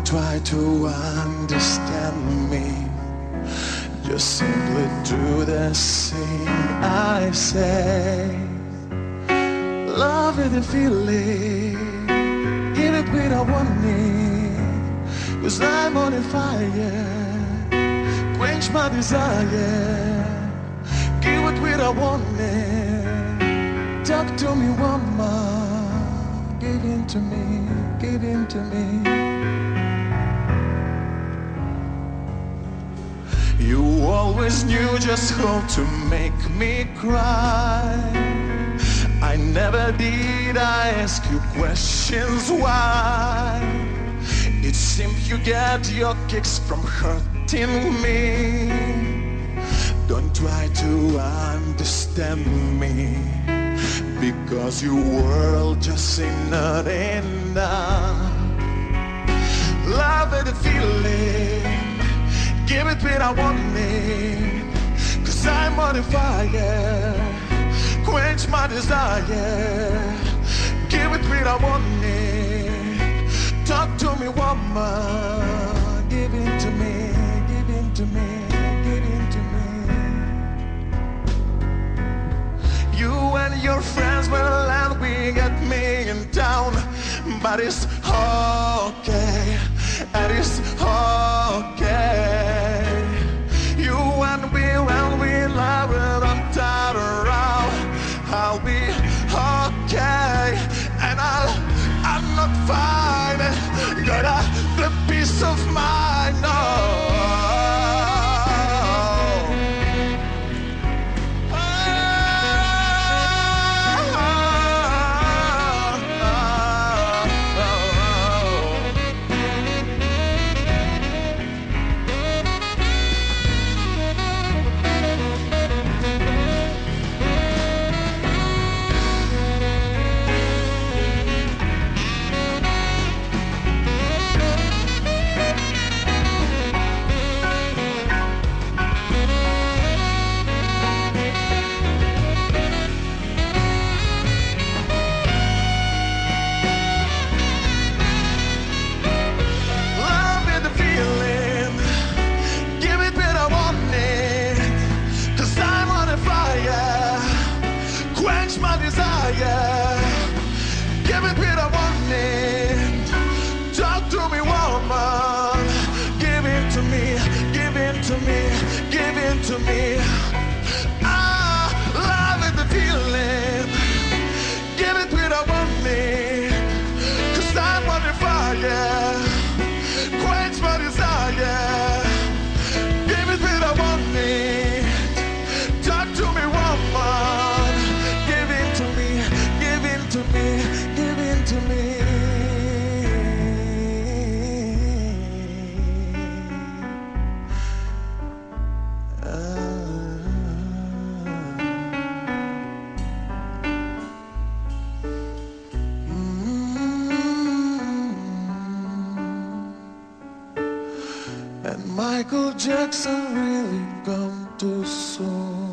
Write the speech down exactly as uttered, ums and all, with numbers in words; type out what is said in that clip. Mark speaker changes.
Speaker 1: try to understand me. Just simply do the same I say. Love is the feeling, give it without warning, 'cause I'm on fire, quench my desire, give it without warning. Talk to me, woman, give in to me, give in to me. You always knew just how to make me cry. I never did, I ask you questions why. It seems you get your kicks from hurting me. Don't try to understand me, because your world just ain't not enough. Love is the feeling, give it without warning, 'cause I'm on fire, quench my desire, give it without warning. Talk to me, woman, give in to me, give in to me, give in to me. You and your friends will land we get me in town, but it's okay, and it's okay. You and me, when we love it on time around, I'll be okay, and I'll, I'm not fine, got a, the peace of mind, no. My desire, give it without warning. Talk to me, woman, give it to me, give it to me, give it to me. Ah, love is the feeling, give it without warning, 'cause I'm on fire, quench my desire, give it without warning. Talk to me, woman, give in to me, give in to me, give in to me. Ah. Mm-hmm. And Michael Jackson really come too soon.